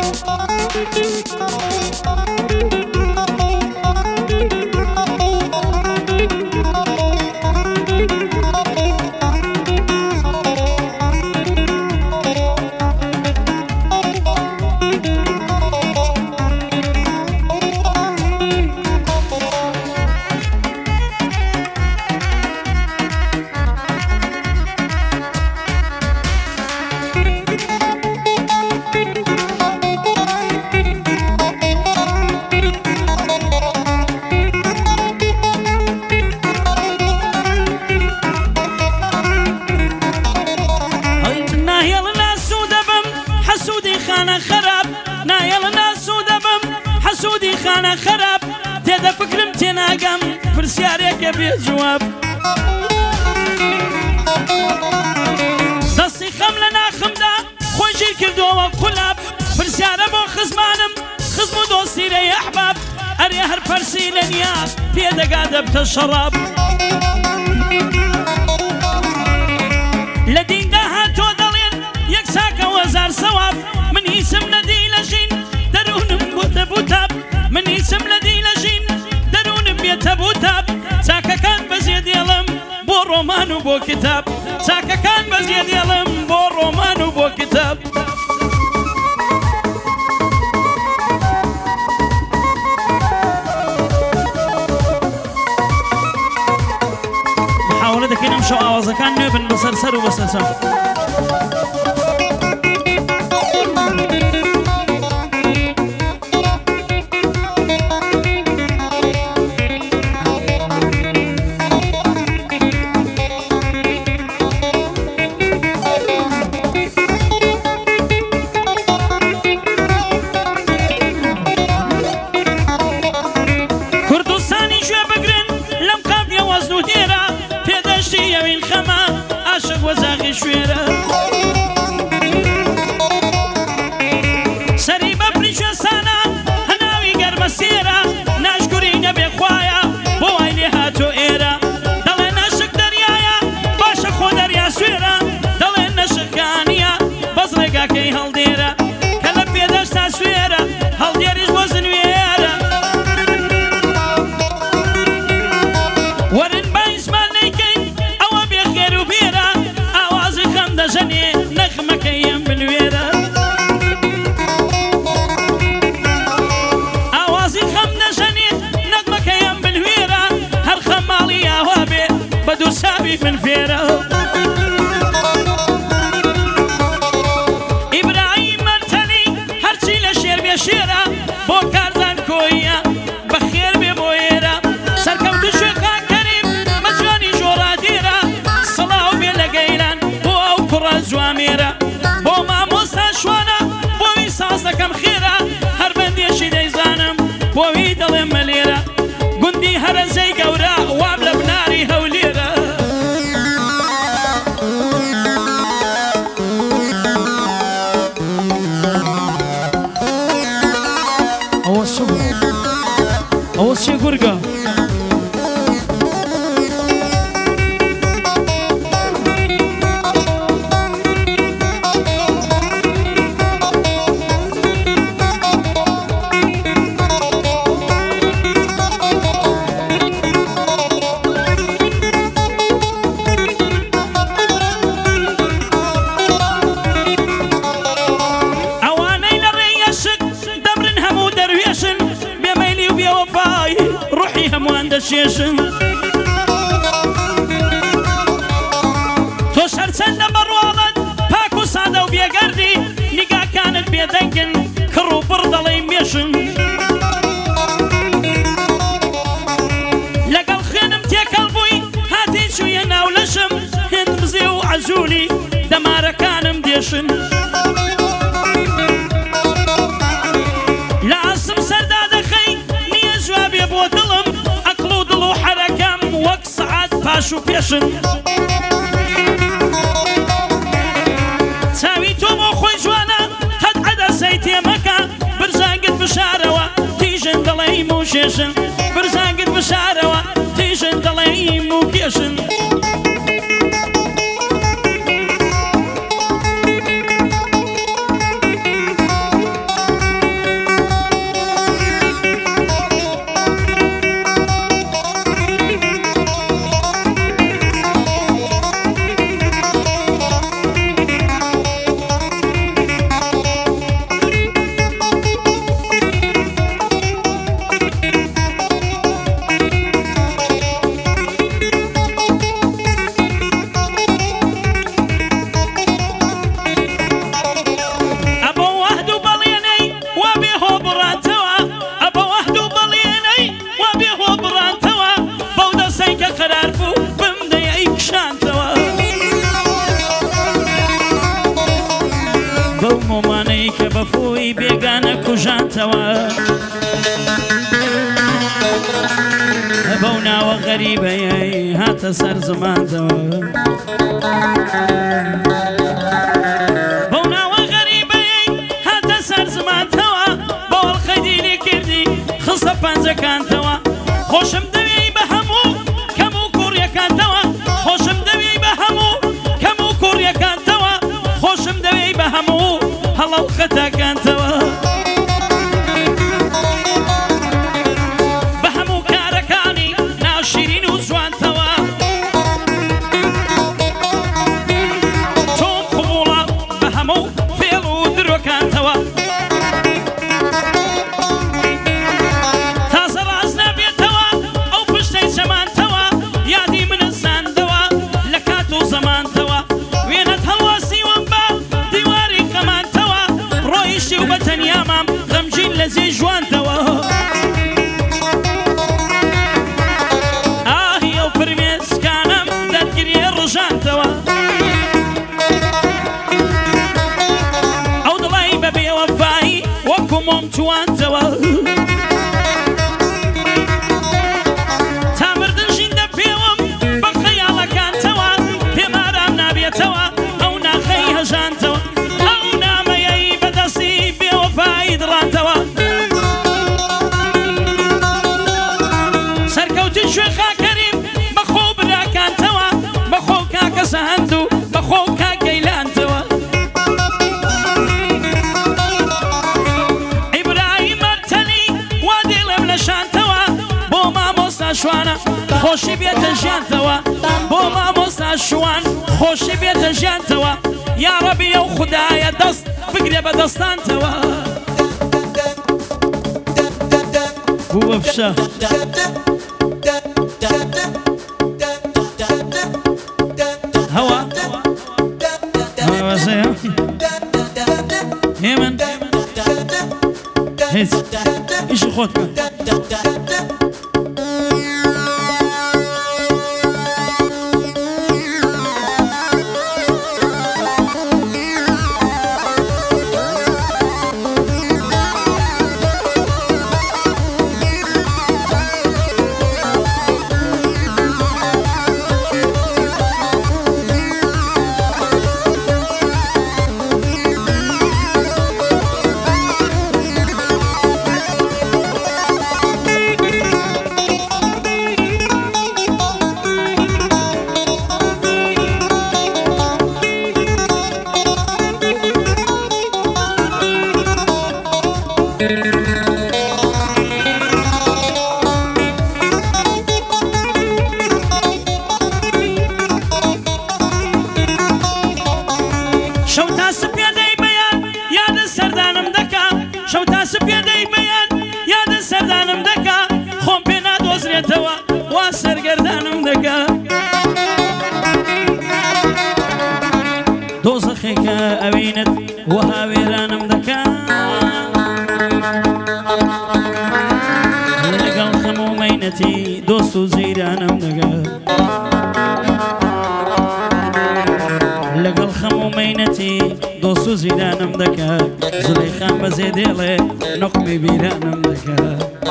خانە خراپ تێدە فکرم تێناگەم پرسیارێکە بێ جواب دەستی خەم لە ناخمدا خۆی ژیر کردۆوە قولاب پرسیارە بۆ خزمانم خزم و دۆستیرەی ئەحباب ئەرێ هەر پەرسی لە نیا پێدەگا دەبتە شەڕاب لە دیندا هاتۆ دەڵێن یەک چاکە وەزار سەواب من هیچم نەدی لە ژین دەروونم بۆتە بوتاب من هیچم لەدی لە ژین دەروونم بێتە بوتاب چاکەکان بەزێ دێڵم بۆ ڕۆمان و بۆ کتاب چاکەکان بەزێ دێڵم بۆ ڕۆمان و بۆ کتاب محاولە دەکەین ئەم شەو ئاوازەکان نوێ بن بەسەر سەر و بەسەر سەر شوێرە سەری بەفری شوێستانە هەناوی گەرمە سێرە ناشکوری نەبێ خوایە بۆ وای لێ هاتۆ ئێرە دەڵێ نەشک دەریایە باشە خۆ دەریا سوێرە دەڵێ نەشکانیە بەس ڕێگاکەی هەڵدێرە کە لە پێدەشتا سوێرە هەڵدێریش بۆ زنوێرە وەرن با ئیسمان نەیکەین ئەوە بێخێر و بێرە دەژەنێ نەخمەکەیم بنوێرە ئاوازی خەم دەژەنێ نەخمەکەیم بنوێرە هەر خەماڵی ئاوا بێ بە دوو ساوی من فێرە ئیبراهیم مەرتەلی هەرچی لە شێر بێ شێرە بۆ کارزان کۆیە بەخێر بێ بۆ ئێرە سەرکەوتو شوێخا کەریم مەجوانی ژۆڕادێرە سڵاو بێ لە گەیران جوامێرە بۆ مامۆستا شوانە بۆوی ساز دەکەم خێرە هەر بەندێشی دەیزانم بۆوی دەڵێم مەلێرە گوندی هەرەزەی گەورە واب لە بناری هەولێرە ئەوە سوبە ئەوە چێ گورگە شێشن تۆ شەرچەندە بەڕواڵەت پاک و سادە و بێگەردی نیگاکانت بێدەنگن کڕ و بڕ دەڵێی مێشن لەگەڵ خوێنم تێکەڵ بووی هاتی چوویە ناو لەشم هێند بزێ و عەزوولی دەمارەکانم دێشن لە ئاسم سەردا دەخەی نییە جوابێ بۆ دڵم وەک سەعات پاش و پێشن چاوی تۆ بۆ خۆی جوانە قەت عەدەسەی تێمەکە برزانگت بشارەوە تیژن دەڵێیم و شێشن برزانگت بشارەوە تیژن دەڵێیم و کێشن بەفۆی بێگانە کوژانتەوە بەو ناوە غەریبەیەی هاتە سەر زمانتەوە بەو ناوە غەریبەیەی هاتە سەر زمانتەوە بە وەڵخەی دیلی کردی خستە پەنجەکانتەوە خۆشم دەوێی بە هەموو کەم و کوڕیەکانتەوە خۆشم دەوێی بە هەموو کەم و کوڕیەکانتەوە خۆشم دەوێی بە هەموو هەڵە و خەتاکانتەوە بە هەموو کارەکانی ناوشیرین و جوانتەوە تۆم قبوڵە بە هەموو فێڵ و درۆکانتەوە تازە ڕاز نابێتەوە ئەو پشتەی چەمانتەوە یادی منت ساندەوە لە کات و زەمانتەوە وێنەت هەڵواسیوەم بە دیواری قەمانتەوە ڕۆیشتی و بە تەنیا مام غەمگین لە جێی ژوانتەوە ئاهی ئەو فرمێسکانم دەرگریێ ڕژانتەوە ئەو دڵی بە بێوەفایی وەکو مۆم توانتەوە تا مردن ژیندە پێوەم بە خەیاڵەکانتەوە پێم ئارام نابێتەوە ئەو ناخەی هەژانتەوە ئەو نامەیەی بەدەستی بێوەفایی دڕانتەوە سەرکەوتی شوێ خاکەریم بەخۆ براکانتەوە بەخۆ کاکە سەهەند و بەخۆ کاگەیلانتەوە ئیبراهیم مەرتەلی وا دێڵم لە شانتەوە بۆ مامۆستا شوانە خۆشی بێتە ژیانتەوە بۆ مامۆستا شوان خۆشی بێتە ژیانتەوە یا ڕەبی ئەو خودایە دەست بگرێ بە دەستانتەوە بوو بە فشە هەوا وازەیە هێمن هیچ ئیشی خۆت بکە شەو تا سپێدەی بەیان یادە سەردانم دەکا شەو تا سپێدەی بەیان یادە سەردانم دەکا خۆم پێ نادۆزرێتەوە وا سەرگەردانم دەکا دۆزەخێکە ئەوینت وەها وێرانم دەکا لەگەڵ هەموو مەینەتی دۆست و جەیرانم دەکا لەگەڵ هەموو مەینەتی دۆست و زیرانم دەکا زولەیخان بەزێ دێڵێ نوقمی بیرانم دەکا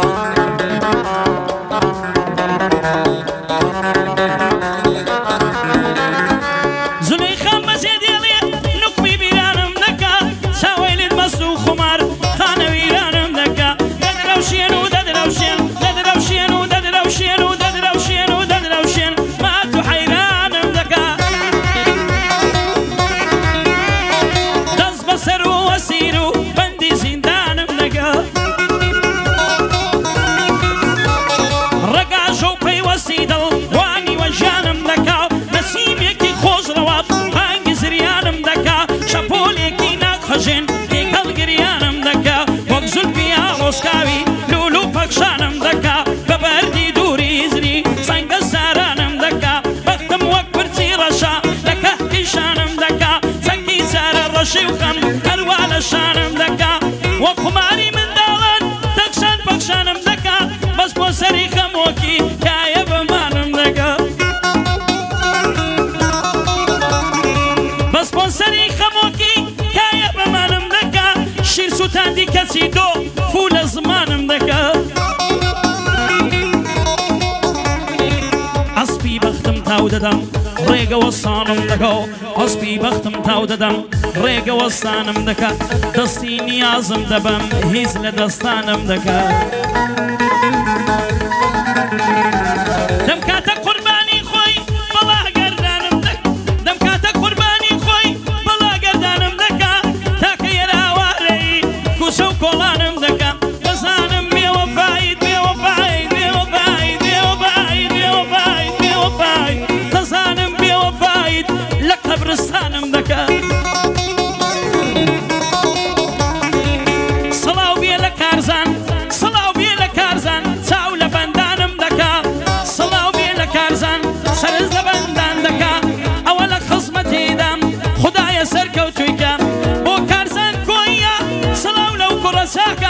زولەیخان بەزێ دێڵێ نوقمی بیرانم دەکا چاوەیلت مەست و خومار خانە ویرانم دەکا دەدرەوشێن و دەدرەوشێن دەدرەوشێن و دەدرەوشێن و دەدرەوشێن و دەدرەوشێن مات و حەیرانم دەکا سەر و وەسیر و بەندی زیندانم دەکا سوتاندی کەچی دۆ فو لە زمانم دەکات ئەسپی بەختم تاو دەدەم ڕێگەوەستانم دەکەوت ئەسپی بەختم تاو دەدەم ڕێگەوەستانم دەکات دەستی نیازم دەبەم هیچ لە دەستانم دەکات دەم کاتە قوربانی خۆی بەڵا گەردانم دەکات دەم کاتە قوربانی خۆی بەڵا گەردانم دەکات تاکە یێراوارەی کوچە و کۆڵانم دەکات دەزانم بێوەفایت بێوەفایت بێوەفایت بێوەفایت بێوەفایت بێوەفایت دەزانم بێوەفایت لە قەبرستانم دەکات سڵاو بێ لە کارزان سڵاو بێ لە کارزان چاو لە بەندانم دەکات سڵاو بێ لە کارزان سەرز لە بەندان دەکات ئەوە لە خزمەتێدام خودایە سەرکەوتوویکە بۆ کارزان کۆیە سڵاو لەو کوڕە چاکە